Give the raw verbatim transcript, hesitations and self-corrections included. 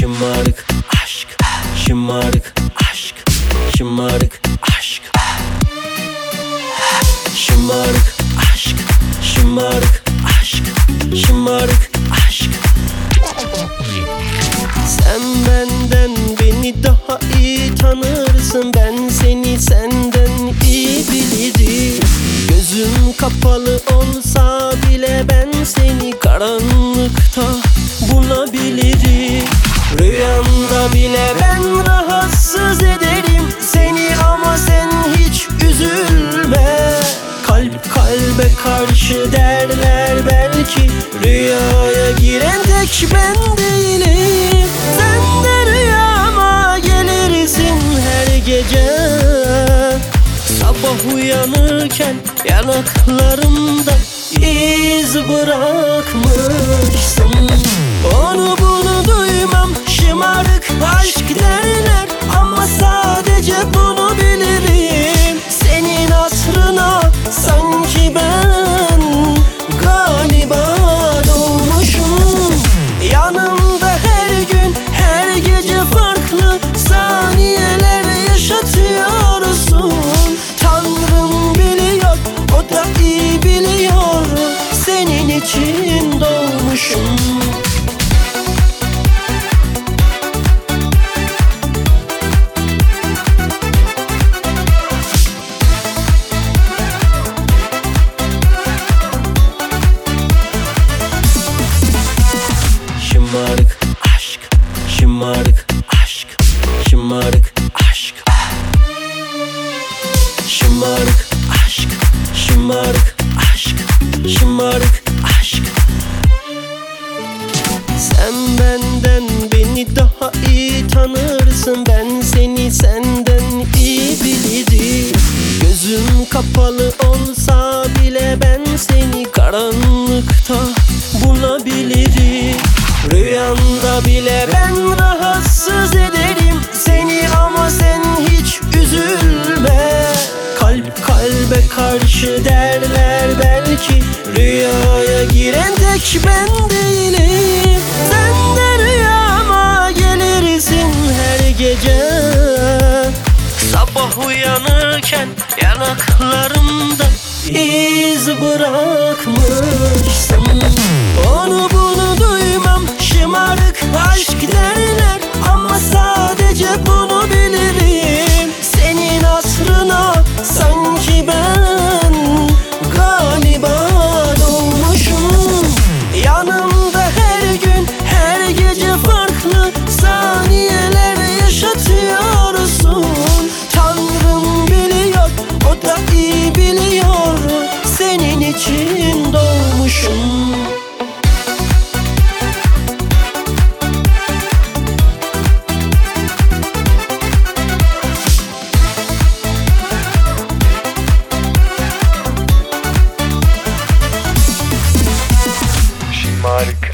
Şımarık aşk, şımarık aşk, şımarık aşk. Şımarık aşk, şımarık aşk, şımarık aşk. Sen benden beni daha iyi tanırsın, ben seni senden iyi bilirim. Gözüm kapalı olsa bile ben seni karanlıkta bulabilirim. Rüyamda bile ben rahatsız ederim seni, ama sen hiç üzülme. Kalp kalbe karşı derler belki, rüyaya giren tek ben değilim. Sen de rüyama gelirsin her gece. Sabah uyanırken yanaklarımda iz bırakmışsın. Onu bunu duymam, şımarık aşk derler, ama sadece bunu bilirim. Senin asrına sanki ben galiba doğmuşum. Yanımda her gün her gece farklı saniyeler yaşatıyorsun. Tanrım biliyor, o da iyi biliyor, senin için doğmuşum. Şımarık aşk, şımarık aşk, şımarık aşk. Şımarık aşk, şımarık aşk, şımarık aşk. Sen benden beni daha iyi tanırsın, ben seni senden iyi bilirim. Gözüm kapalı olsa bile ben seni karanlıkta bulabilirim. Rüyamda bile ben rahatsız ederim seni, ama sen hiç üzülme. Kalp kalbe karşı derler belki, rüyaya giren tek ben değilim. Sen de rüyama gelirsin her gece. Sabah uyanırken yanaklarımda iz bırakmışsın. Onu bunu duymam, şımarık aşk derler, ama sadece bunu bilirim. Senin asrına sanki ben galiba doğmuşum. Yanımda her gün her gece farklı saniyeler yaşatıyorsun. Tanrım biliyor, o da iyi biliyor, senin için doğmuşum. Şımarık